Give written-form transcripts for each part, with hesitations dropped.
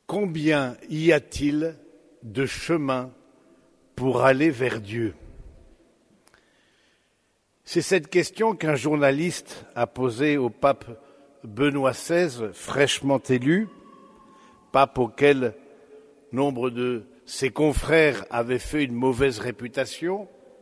Combien y a-t-il de chemins pour aller vers Dieu ? C'est cette question qu'un journaliste a posée au pape Benoît XVI, fraîchement élu, pape auquel nombre de ses confrères avaient fait une mauvaise réputation.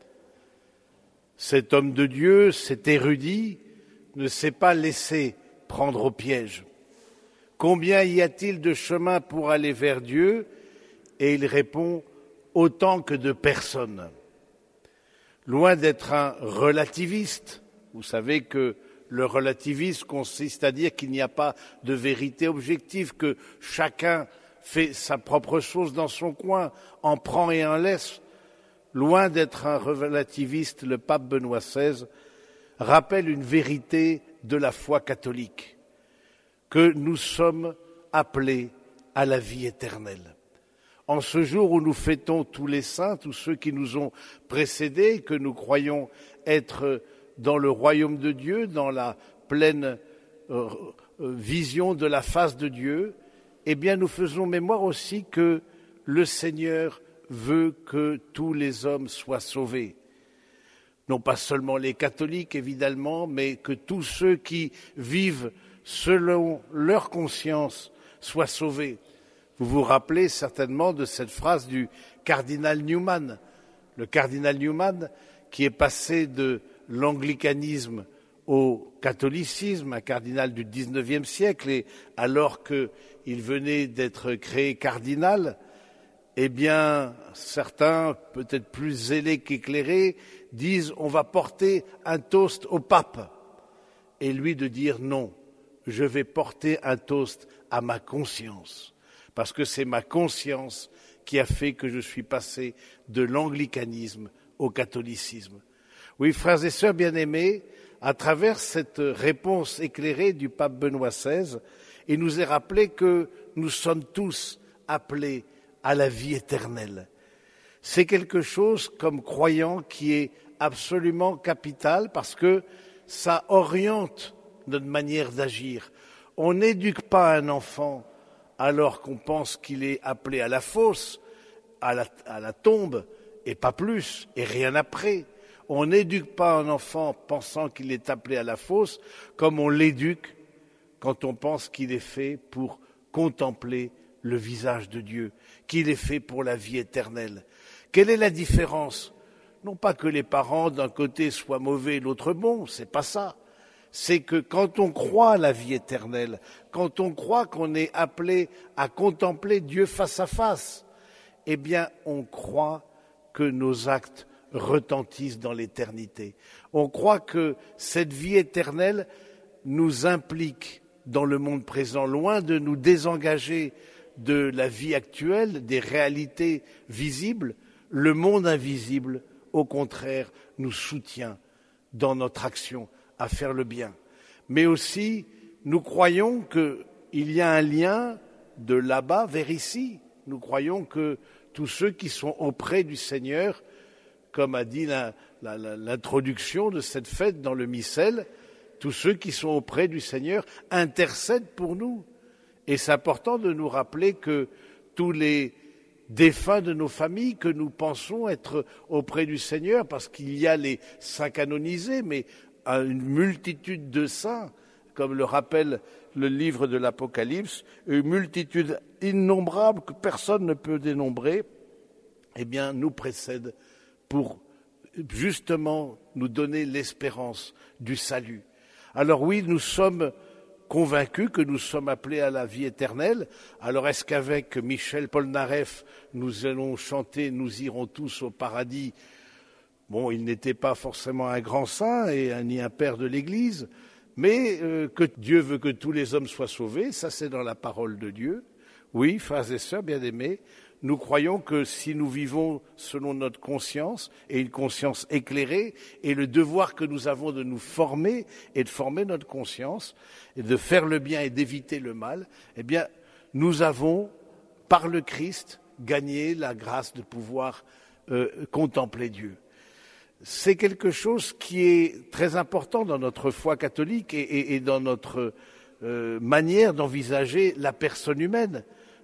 Cet homme de Dieu, cet érudit, ne s'est pas laissé prendre au piège. Combien y a-t-il de chemins pour aller vers Dieu ? Et il répond, autant que de personnes. Loin d'être un relativiste, vous savez que le relativisme consiste à dire qu'il n'y a pas de vérité objective, que chacun fait sa propre chose dans son coin, en prend et en laisse. Loin d'être un relativiste, le pape Benoît XVI rappelle une vérité de la foi catholique, que nous sommes appelés à la vie éternelle. En ce jour où nous fêtons tous les saints, tous ceux qui nous ont précédés, que nous croyons être dans le royaume de Dieu, dans la pleine vision de la face de Dieu, eh bien nous faisons mémoire aussi que le Seigneur veut que tous les hommes soient sauvés. Non pas seulement les catholiques, évidemment, mais que tous ceux qui vivent selon leur conscience soient sauvés. Vous vous rappelez certainement de cette phrase du cardinal Newman. Le cardinal Newman qui est passé de l'anglicanisme au catholicisme, un cardinal du XIXe siècle, et alors qu'il venait d'être créé cardinal, eh bien, certains, peut-être plus zélés qu'éclairés, disent « on va porter un toast au pape ». Et lui de dire « non, je vais porter un toast à ma conscience ». Parce que c'est ma conscience qui a fait que je suis passé de l'anglicanisme au catholicisme. Oui, frères et sœurs bien-aimés, à travers cette réponse éclairée du pape Benoît XVI, il nous est rappelé que nous sommes tous appelés à la vie éternelle. C'est quelque chose, comme croyant, qui est absolument capital parce que ça oriente notre manière d'agir. On n'éduque pas un enfant alors qu'on pense qu'il est appelé à la fosse, à la tombe, et pas plus, et rien après. On n'éduque pas un enfant pensant qu'il est appelé à la fosse, comme on l'éduque quand on pense qu'il est fait pour contempler le visage de Dieu, qu'il est fait pour la vie éternelle. Quelle est la différence ? Non pas que les parents d'un côté soient mauvais et l'autre bon, c'est pas ça. C'est que quand on croit à la vie éternelle, quand on croit qu'on est appelé à contempler Dieu face à face, eh bien on croit que nos actes retentissent dans l'éternité. On croit que cette vie éternelle nous implique dans le monde présent, loin de nous désengager de la vie actuelle, des réalités visibles. Le monde invisible, au contraire, nous soutient dans notre action à faire le bien. Mais aussi, nous croyons qu'il y a un lien de là-bas vers ici. Nous croyons que tous ceux qui sont auprès du Seigneur, comme a dit l'introduction de cette fête dans le missel, tous ceux qui sont auprès du Seigneur intercèdent pour nous. Et c'est important de nous rappeler que tous les défunts de nos familles que nous pensons être auprès du Seigneur, parce qu'il y a les saints canonisés, mais une multitude de saints, comme le rappelle le livre de l'Apocalypse, une multitude innombrable que personne ne peut dénombrer, eh bien, nous précède pour justement nous donner l'espérance du salut. Alors oui, nous sommes convaincus que nous sommes appelés à la vie éternelle. Alors est-ce qu'avec Michel Polnareff, nous allons chanter « Nous irons tous au paradis » ? Bon, il n'était pas forcément un grand saint ni un père de l'Église, mais que Dieu veut que tous les hommes soient sauvés, ça c'est dans la parole de Dieu. Oui, frères et sœurs bien-aimés, nous croyons que si nous vivons selon notre conscience, et une conscience éclairée, et le devoir que nous avons de nous former, et de former notre conscience, et de faire le bien et d'éviter le mal, eh bien, nous avons, par le Christ, gagné la grâce de pouvoir contempler Dieu. C'est quelque chose qui est très important dans notre foi catholique et dans notre manière d'envisager la personne humaine.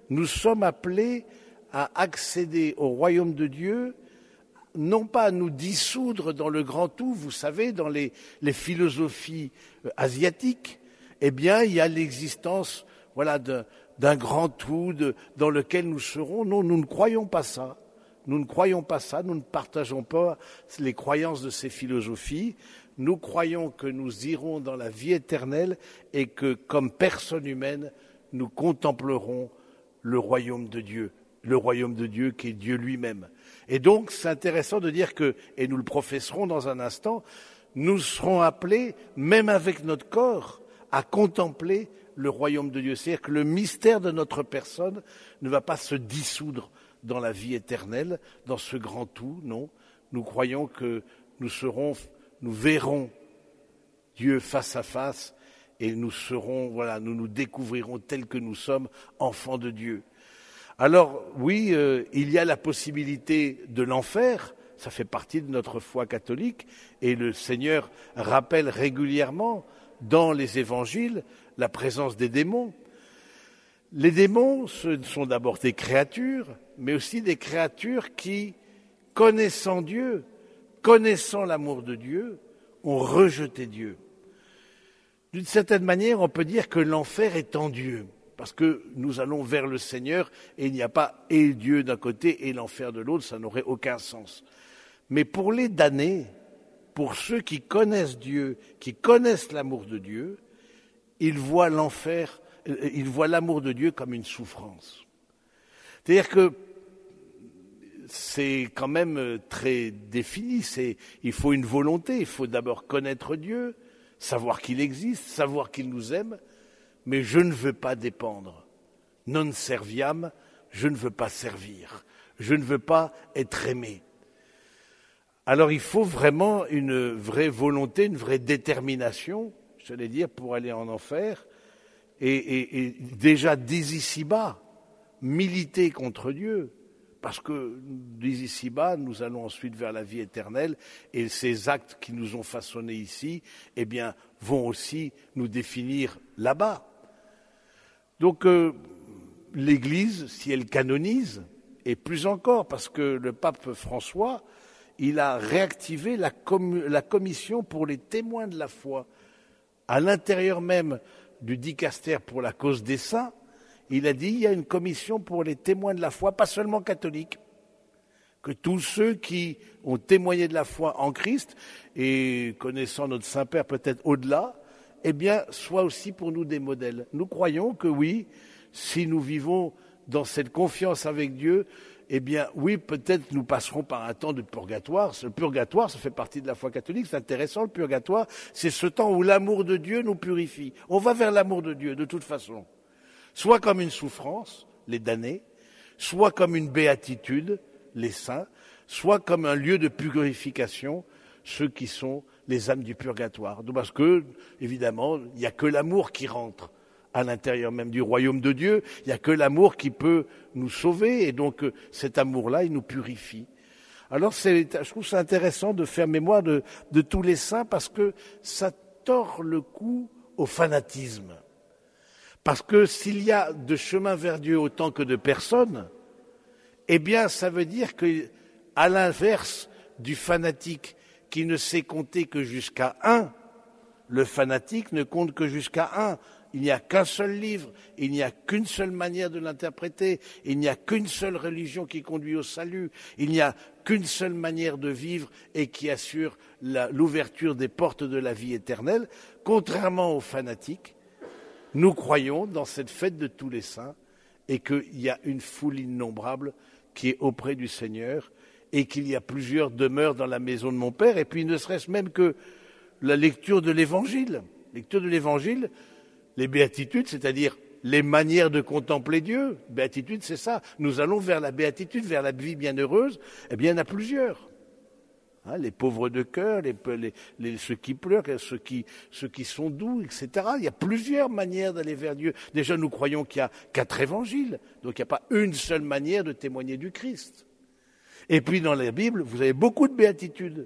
nous sommes appelés à accéder au royaume de Dieu, non pas à nous dissoudre dans le grand tout, vous savez, dans les philosophies asiatiques, eh bien, il y a l'existence, voilà, d'un grand tout dans lequel nous serons. Non, nous ne croyons pas ça. Nous ne croyons pas ça, nous ne partageons pas les croyances de ces philosophies. Nous croyons que nous irons dans la vie éternelle et que, comme personne humaine, nous contemplerons le royaume de Dieu qui est Dieu lui-même. Et donc, c'est intéressant de dire que, et nous le professerons dans un instant, nous serons appelés, même avec notre corps, à contempler le royaume de Dieu. C'est-à-dire que le mystère de notre personne ne va pas se dissoudre dans la vie éternelle, dans ce grand tout, non. Nous croyons que nous verrons Dieu face à face et nous nous découvrirons tels que nous sommes, enfants de Dieu. Alors, oui, il y a la possibilité de l'enfer, ça fait partie de notre foi catholique, et le Seigneur rappelle régulièrement dans les évangiles la présence des démons. Les démons, ce sont d'abord des créatures, mais aussi des créatures qui, connaissant Dieu, connaissant l'amour de Dieu, ont rejeté Dieu. D'une certaine manière, on peut dire que l'enfer est en Dieu, parce que nous allons vers le Seigneur et il n'y a pas et Dieu d'un côté et l'enfer de l'autre, ça n'aurait aucun sens. Mais pour les damnés, pour ceux qui connaissent Dieu, qui connaissent l'amour de Dieu, ils voient l'enfer, ils voient l'amour de Dieu comme une souffrance. C'est-à-dire que c'est quand même très défini, il faut une volonté, il faut d'abord connaître Dieu, savoir qu'il existe, savoir qu'il nous aime, mais je ne veux pas dépendre. Non serviam, je ne veux pas servir, je ne veux pas être aimé. Alors il faut vraiment une vraie volonté, une vraie détermination, j'allais dire, pour aller en enfer, et déjà dès ici-bas, militer contre Dieu, parce que dès ici-bas, nous allons ensuite vers la vie éternelle, et ces actes qui nous ont façonnés ici, eh bien, vont aussi nous définir là-bas. Donc, l'Église, si elle canonise, et plus encore, parce que le pape François, il a réactivé la commission pour les témoins de la foi. À l'intérieur même du dicaster pour la cause des saints, il a dit il y a une commission pour les témoins de la foi, pas seulement catholiques, que tous ceux qui ont témoigné de la foi en Christ, et connaissant notre Saint-Père peut-être au-delà, eh bien, soient aussi pour nous des modèles. Nous croyons que oui, si nous vivons dans cette confiance avec Dieu, eh bien, oui, peut-être nous passerons par un temps de purgatoire. Le purgatoire, ça fait partie de la foi catholique, c'est intéressant, le purgatoire, c'est ce temps où l'amour de Dieu nous purifie. On va vers l'amour de Dieu, de toute façon. Soit comme une souffrance, les damnés, soit comme une béatitude, les saints, soit comme un lieu de purification, ceux qui sont les âmes du purgatoire. Parce que, évidemment, il n'y a que l'amour qui rentre à l'intérieur même du royaume de Dieu, il n'y a que l'amour qui peut nous sauver, et donc cet amour-là, il nous purifie. Alors, je trouve ça intéressant de faire mémoire de tous les saints, parce que ça tord le cou au fanatisme. Parce que s'il y a de chemin vers Dieu autant que de personnes, eh bien, ça veut dire que, à l'inverse du fanatique qui ne sait compter que jusqu'à un, le fanatique ne compte que jusqu'à un. Il n'y a qu'un seul livre, il n'y a qu'une seule manière de l'interpréter, il n'y a qu'une seule religion qui conduit au salut, il n'y a qu'une seule manière de vivre et qui assure l'ouverture des portes de la vie éternelle. Contrairement aux fanatiques, nous croyons dans cette fête de tous les saints et qu'il y a une foule innombrable qui est auprès du Seigneur et qu'il y a plusieurs demeures dans la maison de mon Père, et puis ne serait-ce même que la lecture de l'Évangile. Lecture de l'Évangile, les béatitudes, c'est-à-dire les manières de contempler Dieu. Béatitude, c'est ça. Nous allons vers la béatitude, vers la vie bienheureuse. Eh bien, il y en a plusieurs. Hein, les pauvres de cœur, ceux qui pleurent, ceux qui sont doux, etc. Il y a plusieurs manières d'aller vers Dieu. Déjà, nous croyons qu'il y a 4 évangiles, donc il n'y a pas une seule manière de témoigner du Christ. Et puis, dans la Bible, vous avez beaucoup de béatitudes.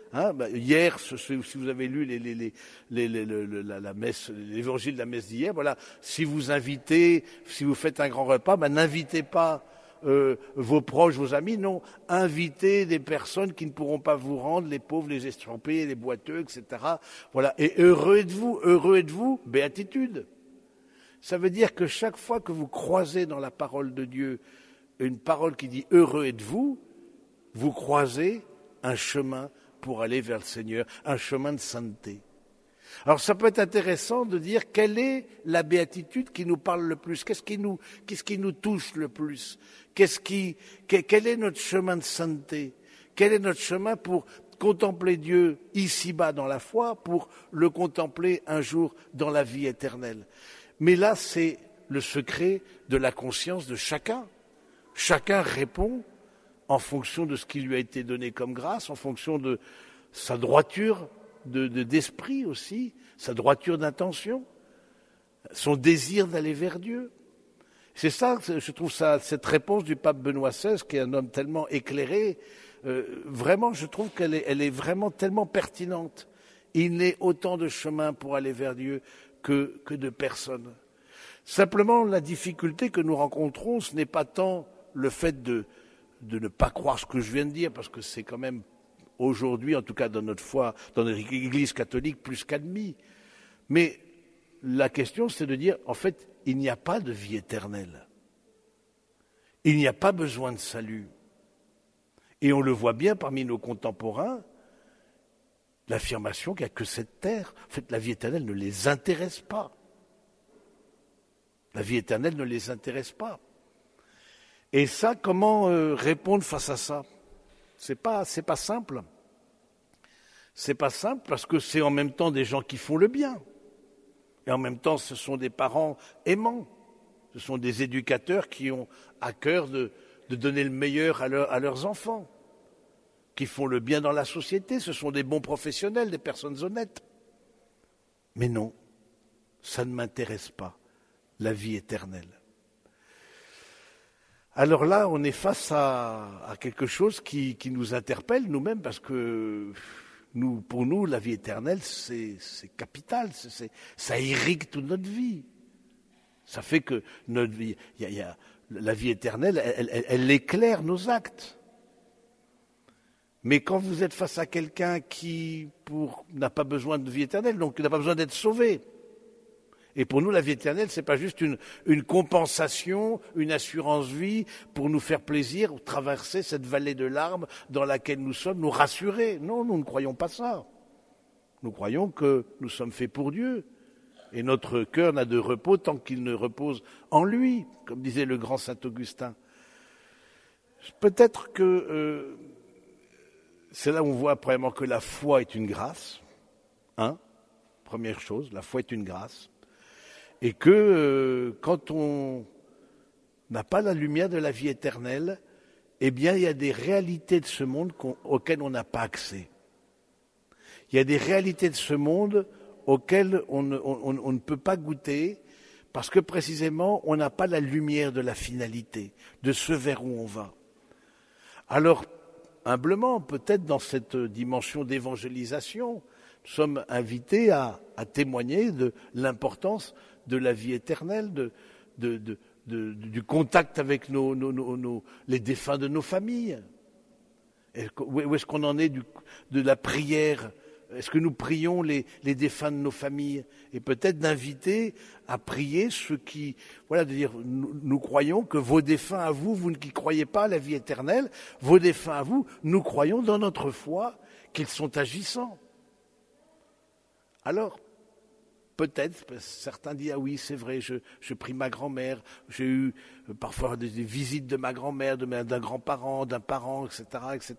Hier, si vous avez lu la messe, l'évangile de la messe d'hier, voilà, si vous faites un grand repas, n'invitez pas vos proches, vos amis, non, invitez des personnes qui ne pourront pas vous rendre, les pauvres, les estompés, les boiteux, etc. Voilà, et heureux êtes-vous, béatitude. Ça veut dire que chaque fois que vous croisez dans la parole de Dieu une parole qui dit heureux êtes-vous, vous croisez un chemin pour aller vers le Seigneur, un chemin de sainteté. Alors ça peut être intéressant de dire quelle est la béatitude qui nous parle le plus, qu'est-ce qui nous touche le plus, quel est notre chemin de sainteté, quel est notre chemin pour contempler Dieu ici-bas dans la foi, pour le contempler un jour dans la vie éternelle. Mais là, c'est le secret de la conscience de chacun. Chacun répond en fonction de ce qui lui a été donné comme grâce, en fonction de sa droiture d'esprit aussi, sa droiture d'intention, son désir d'aller vers Dieu. C'est ça, je trouve cette réponse du pape Benoît XVI, qui est un homme tellement éclairé, vraiment, je trouve qu'elle est vraiment tellement pertinente. Il n'est autant de chemins pour aller vers Dieu que de personnes. Simplement, la difficulté que nous rencontrons, ce n'est pas tant le fait de ne pas croire ce que je viens de dire, parce que c'est quand même aujourd'hui, en tout cas dans notre foi, dans notre Église catholique, plus qu'admis. Mais la question, c'est de dire, en fait, il n'y a pas de vie éternelle. Il n'y a pas besoin de salut. Et on le voit bien parmi nos contemporains, l'affirmation qu'il n'y a que cette terre. En fait, la vie éternelle ne les intéresse pas. La vie éternelle ne les intéresse pas. Et ça, comment répondre face à ça ? C'est pas simple. C'est pas simple parce que c'est en même temps des gens qui font le bien. Et en même temps, ce sont des parents aimants. Ce sont des éducateurs qui ont à cœur de donner le meilleur à leurs enfants, qui font le bien dans la société. Ce sont des bons professionnels, des personnes honnêtes. Mais non, ça ne m'intéresse pas, la vie éternelle. Alors là, on est face à quelque chose qui nous interpelle nous-mêmes, parce que pour nous, la vie éternelle, c'est capital, ça irrigue toute notre vie. Ça fait que notre vie, la vie éternelle, elle éclaire nos actes. Mais quand vous êtes face à quelqu'un qui n'a pas besoin de vie éternelle, donc n'a pas besoin d'être sauvé. Et pour nous, la vie éternelle, c'est pas juste une compensation, une assurance vie pour nous faire plaisir, ou traverser cette vallée de larmes dans laquelle nous sommes, nous rassurer. Non, nous ne croyons pas ça. Nous croyons que nous sommes faits pour Dieu. Et notre cœur n'a de repos tant qu'il ne repose en lui, comme disait le grand saint Augustin. Peut-être que c'est là où on voit premièrement que la foi est une grâce. Première chose, la foi est une grâce. Et que quand on n'a pas la lumière de la vie éternelle, eh bien il y a des réalités de ce monde auxquelles on n'a pas accès. Il y a des réalités de ce monde auxquelles on ne peut pas goûter, parce que précisément on n'a pas la lumière de la finalité, de ce vers où on va. Alors, humblement, peut-être dans cette dimension d'évangélisation, nous sommes invités à témoigner de l'importance de la vie éternelle, du contact avec les défunts de nos familles. Où est-ce qu'on en est de la prière ? Est-ce que nous prions les défunts de nos familles ? Et peut-être d'inviter à prier ceux qui... Voilà, de dire, nous croyons que vos défunts à vous, vous qui ne croyez pas à la vie éternelle, vos défunts à vous, nous croyons dans notre foi qu'ils sont agissants. Alors, peut-être, certains disent, ah oui, c'est vrai, je prie ma grand-mère, j'ai eu parfois des visites de ma grand-mère, d'un grand-parent, d'un parent, etc., etc.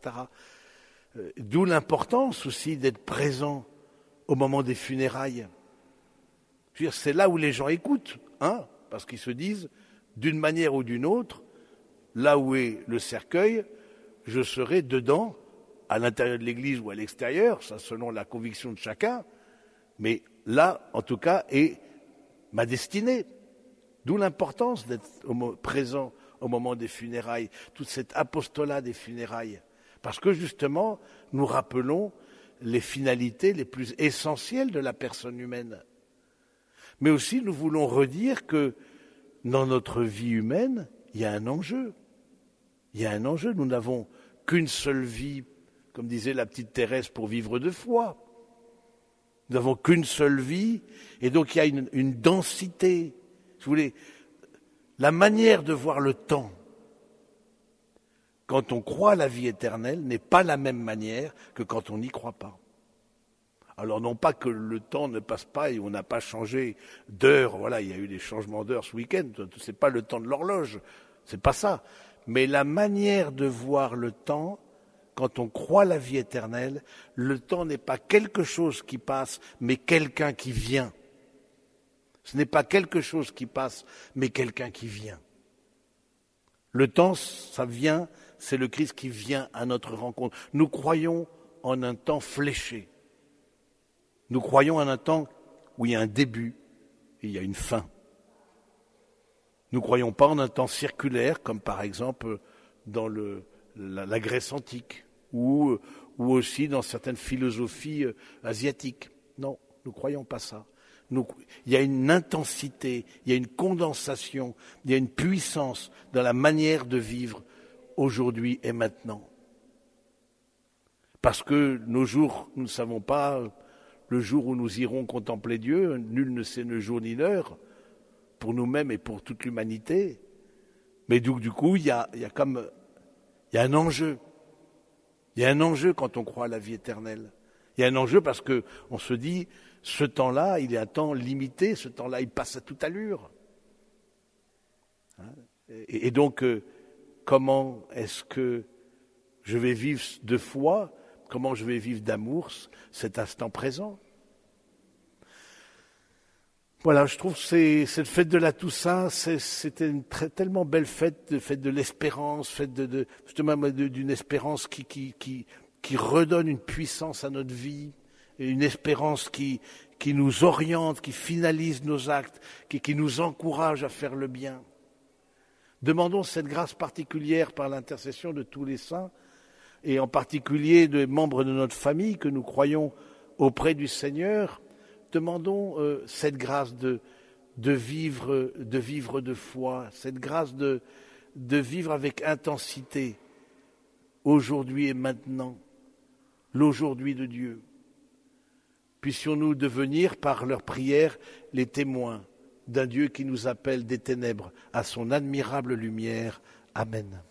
D'où l'importance aussi d'être présent au moment des funérailles. Je veux dire, c'est là où les gens écoutent, parce qu'ils se disent, d'une manière ou d'une autre, là où est le cercueil, je serai dedans, à l'intérieur de l'église ou à l'extérieur, ça selon la conviction de chacun, mais là, en tout cas, est ma destinée. D'où l'importance d'être présent au moment des funérailles, toute cet apostolat des funérailles. Parce que justement, nous rappelons les finalités les plus essentielles de la personne humaine. Mais aussi, nous voulons redire que dans notre vie humaine, il y a un enjeu. Il y a un enjeu. Nous n'avons qu'une seule vie, comme disait la petite Thérèse, pour vivre de foi. Nous n'avons qu'une seule vie, et donc il y a une densité. Si vous voulez, la manière de voir le temps, quand on croit à la vie éternelle, n'est pas la même manière que quand on n'y croit pas. Alors non pas que le temps ne passe pas et on n'a pas changé d'heure, voilà, il y a eu des changements d'heure ce week-end, c'est pas le temps de l'horloge, c'est pas ça. Mais la manière de voir le temps, quand on croit à la vie éternelle, le temps n'est pas quelque chose qui passe, mais quelqu'un qui vient. Ce n'est pas quelque chose qui passe, mais quelqu'un qui vient. Le temps, ça vient, c'est le Christ qui vient à notre rencontre. Nous croyons en un temps fléché. Nous croyons en un temps où il y a un début et il y a une fin. Nous ne croyons pas en un temps circulaire, comme par exemple dans la Grèce antique, ou aussi dans certaines philosophies asiatiques. Non, nous ne croyons pas ça. Il y a une intensité, il y a une condensation, il y a une puissance dans la manière de vivre aujourd'hui et maintenant. Parce que nos jours, nous ne savons pas le jour où nous irons contempler Dieu, nul ne sait le jour ni l'heure, pour nous-mêmes et pour toute l'humanité. Mais du coup, il y a un enjeu. Il y a un enjeu quand on croit à la vie éternelle. Il y a un enjeu parce qu'on se dit, ce temps-là, il est un temps limité, ce temps-là, il passe à toute allure. Et donc, comment est-ce que je vais vivre de foi, comment je vais vivre d'amour cet instant présent? Voilà, je trouve que cette fête de la Toussaint, c'était une tellement belle fête de l'espérance, fête justement d'une espérance qui redonne une puissance à notre vie, et une espérance qui nous oriente, qui finalise nos actes, qui nous encourage à faire le bien. Demandons cette grâce particulière par l'intercession de tous les saints, et en particulier des membres de notre famille que nous croyons auprès du Seigneur. Demandons cette grâce de vivre de foi, cette grâce de vivre avec intensité, aujourd'hui et maintenant, l'aujourd'hui de Dieu. Puissions-nous devenir, par leur prière, les témoins d'un Dieu qui nous appelle des ténèbres à son admirable lumière. Amen.